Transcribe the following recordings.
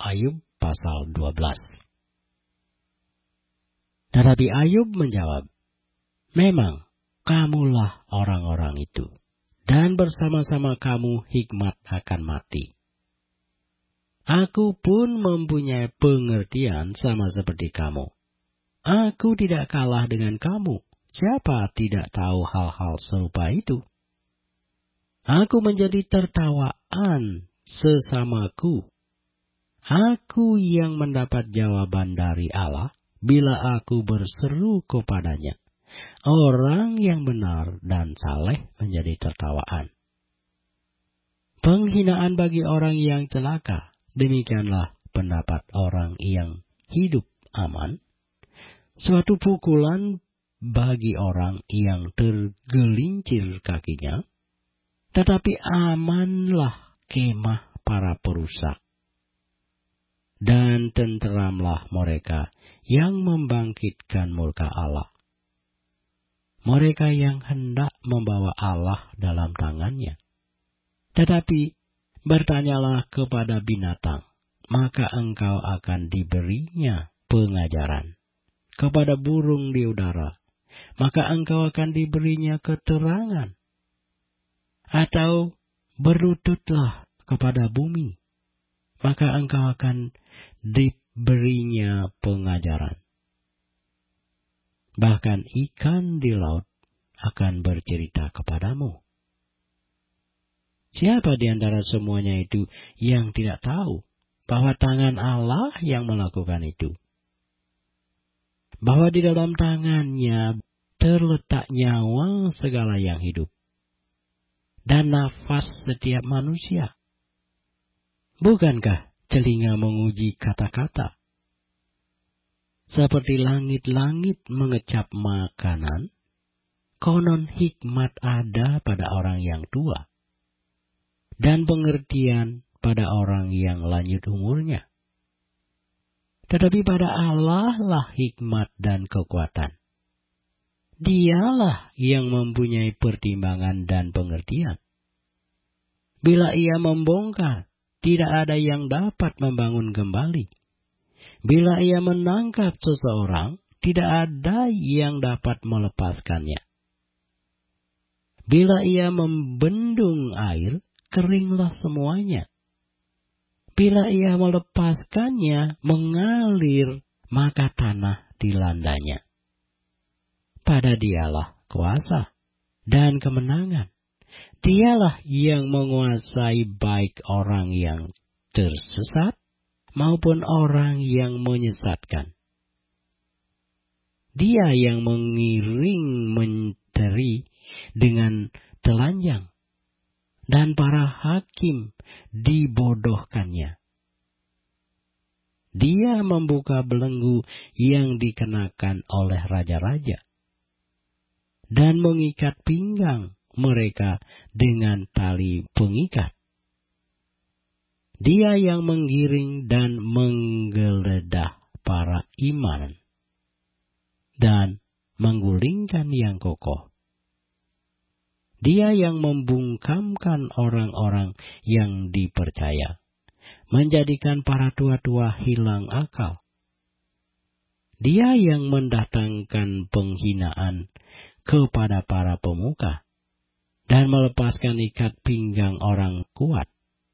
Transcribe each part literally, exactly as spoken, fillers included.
Ayub pasal dua belas. Tetapi Ayub menjawab, memang kamulah orang-orang itu, dan bersama-sama kamu hikmat akan mati. Aku pun mempunyai pengertian sama seperti kamu. Aku tidak kalah dengan kamu. Siapa tidak tahu hal-hal serupa itu? Aku menjadi tertawaan sesamaku. Aku yang mendapat jawaban dari Allah bila aku berseru kepadanya. Orang yang benar dan saleh menjadi tertawaan. Penghinaan bagi orang yang celaka. Demikianlah pendapat orang yang hidup aman. Suatu pukulan bagi orang yang tergelincir kakinya. Tetapi amanlah kemah para perusak. Dan tenteramlah mereka yang membangkitkan murka Allah. Mereka yang hendak membawa Allah dalam tangannya. Tetapi bertanyalah kepada binatang, maka engkau akan diberinya pengajaran. Kepada burung di udara, maka engkau akan diberinya keterangan. Atau berlututlah kepada bumi, maka engkau akan diberinya pengajaran. Bahkan ikan di laut akan bercerita kepadamu. Siapa di antara semuanya itu yang tidak tahu bahwa tangan Allah yang melakukan itu? Bahwa di dalam tangannya terletak nyawa segala yang hidup dan nafas setiap manusia. Bukankah telinga menguji kata-kata? Seperti langit-langit mengecap makanan, konon hikmat ada pada orang yang tua, dan pengertian pada orang yang lanjut umurnya. Tetapi pada Allah lah hikmat dan kekuatan. Dialah yang mempunyai pertimbangan dan pengertian. Bila ia membongkar, tidak ada yang dapat membangun kembali. Bila ia menangkap seseorang, tidak ada yang dapat melepaskannya. Bila ia membendung air, keringlah semuanya. Bila ia melepaskannya, mengalir, maka tanah dilandanya. Pada dialah kuasa dan kemenangan. Dialah yang menguasai baik orang yang tersesat maupun orang yang menyesatkan. Dia yang mengiring menteri dengan telanjang, dan para hakim dibodohkannya. Dia membuka belenggu yang dikenakan oleh raja-raja, dan mengikat pinggang mereka dengan tali pengikat. Dia yang menggiring dan menggeledah para imam, dan menggulingkan yang kokoh. Dia yang membungkamkan orang-orang yang dipercaya, menjadikan para tua-tua hilang akal. Dia yang mendatangkan penghinaan kepada para pemuka, dan melepaskan ikat pinggang orang kuat.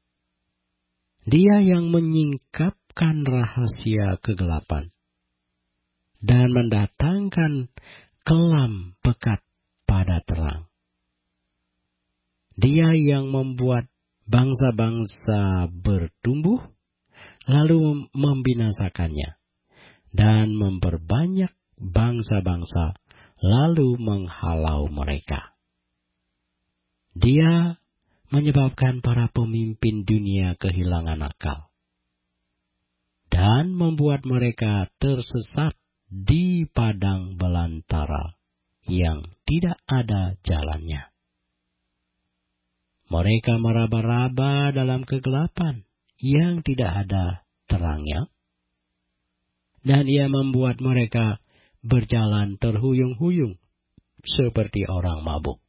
Dia yang menyingkapkan rahasia kegelapan, dan mendatangkan kelam pekat pada terang. Dia yang membuat bangsa-bangsa bertumbuh, lalu membinasakannya, dan memperbanyak bangsa-bangsa, lalu menghalau mereka. Dia menyebabkan para pemimpin dunia kehilangan akal, dan membuat mereka tersesat di padang belantara yang tidak ada jalannya. Mereka meraba-raba dalam kegelapan yang tidak ada terangnya, dan ia membuat mereka berjalan terhuyung-huyung seperti orang mabuk.